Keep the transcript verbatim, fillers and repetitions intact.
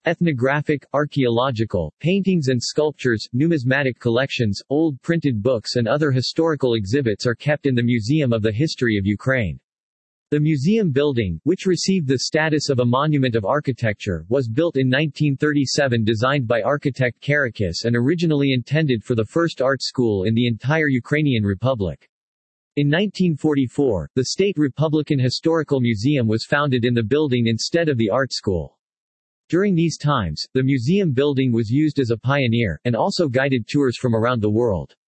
Ethnographic, archaeological, paintings and sculptures, numismatic collections, old printed books and other historical exhibits are kept in the Museum of the History of Ukraine. The museum building, which received the status of a monument of architecture, was built in nineteen thirty-seven, designed by architect Karakis, and originally intended for the first art school in the entire Ukrainian Republic. In nineteen forty-four, the State Republican Historical Museum was founded in the building instead of the art school. During these times, the museum building was used as a pioneer, and also guided tours from around the world.